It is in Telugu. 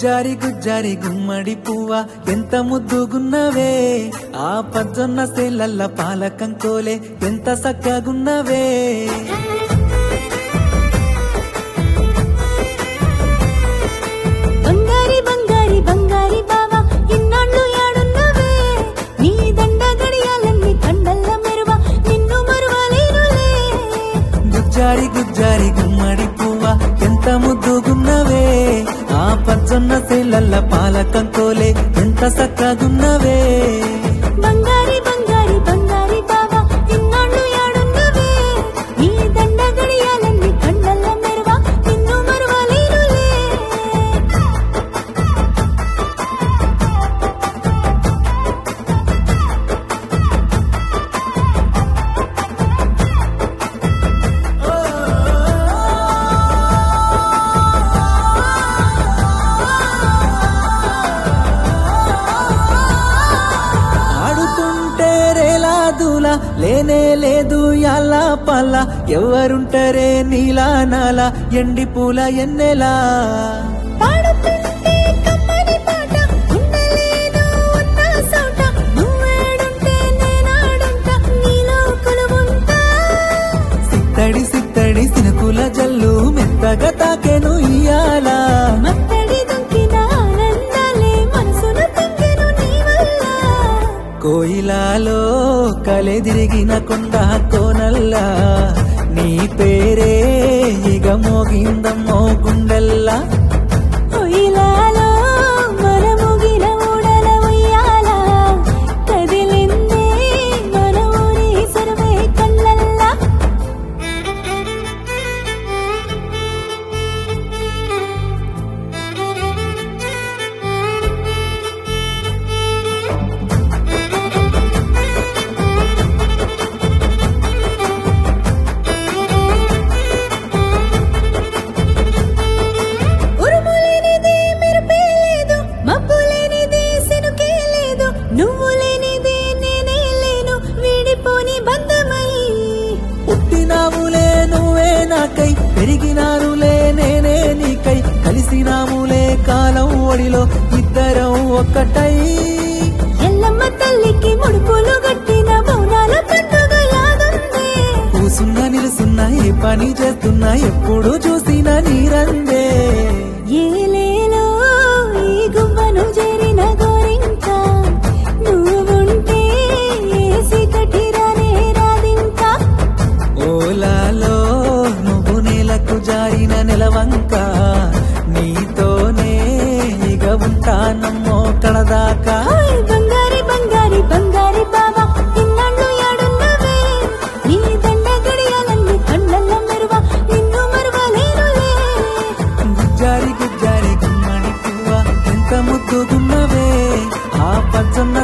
గుజ్జారి గుజ్జారి గుమ్మడి పువ్వ ఎంత ముద్దుగున్నవే ఆ పజ్జొన్న సేలల్ల పాలకంకోలే ఎంత సక్కగున్నవే బంగారి బంగారి బంగారి బావా ఇన్నాళ్ళు యాడున్నవే నీ దండ గడియాలన్నీ కండల్ల మెరువ నిన్ను మరువలేనులే గుజ్జారి గుజ్జారి గుమ్మడి పువ్వ ఎంత ముద్దుగున్నవే ఆ పజ్జొన్న సేలల్ల పాలకంకోలే ఎంత సక్కగున్నవే బంగారి బంగారి బంగారి బావా ఇన్నాళ్ళు యాడున్నవే నీ దండ గడియాలన్నీ కండల్ల మెరువ నిన్ను మరువలేనులే ఆడుతుంటే రేలాదులా లేనే లేదు యాలా పల్ల ఎవరుంటరే నీలా నాలా ఎండి పూల ఎన్నెలా పాడుతుంటే కమ్మని పాట ఉండలేను ఉన్న సోట నువ్వేడుంటే నేనాడుంటా నీలో కొలువుంటా సిత్తడి సిత్తడి సినుకుల జల్లు మెత్తగా తాకెను ఇయ్యాల మత్తడి దుంకిన ఆనందాలే మనసున పొంగెను నీ వల్ల కోయిలాలో కలెదిరిగిన కొండ కోనల్లా నీ పేరే ఇగ మోగిందమ్మో గుండెల్లా ఒయిలాలో మనముగిన ఊడల ఉయ్యాల కదిలిందే మన ఊరి సర్వే కళ్ళల్లా ఉరుములేనిది మెరుపే లేదు మబ్బు లేనిది సినుకే లేదు నువ్వు లేనిది నేనే లేను వీడిపోని బంధమై పుట్టినాములే నువ్వే నాకై పెరిగినానులే నేనే నీకై కలిసినాములే కాలం ఒడిలో ఇద్దరం ఒక్కటై ఎల్లమ్మ తల్లికి ముడుపులు గట్టిన బౌనాల పండుగ యాదుందే కూసున్నా నిలుసున్నా ఏ పని చేస్తున్నా ఎప్పుడు చూసినా నీరందే ఏలేలో ఈ గువ్వను చేరిన గోరింక నువ్వుంటే ఏసి కఠిరానే రాదింకా ఓలాలో నువ్వు నేలకు జారిన నెలవంక నీతోనే ఇక ఉంటానమ్మో కడదాకా ఓయ్ బంగారి బంగారి బంగారి బావా ఇన్నాళ్ళు యాడున్నవే నీ దండ గడియాలన్నీ కళ్ళల్ల మెరువ నిన్ను మరువలేనులే గుజ్జారి గుజ్జారి గుమ్మడి పువ్వ ఎంత ముద్దుగున్నవే ఆ పచ్చన్న